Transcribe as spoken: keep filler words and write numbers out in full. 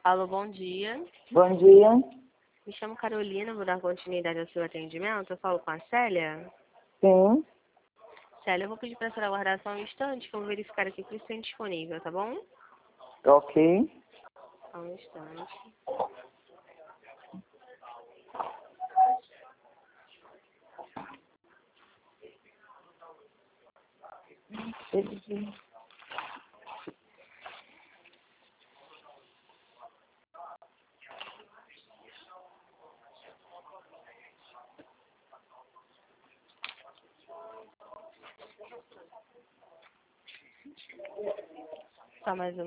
Alô, bom dia. Bom dia. Me chamo Carolina, vou dar continuidade ao seu atendimento. Eu falo com a Célia. Sim. Célia, eu vou pedir para a senhora aguardar só um instante, que eu vou verificar aqui se está disponível, tá bom? Ok. Só um instante. Só mais um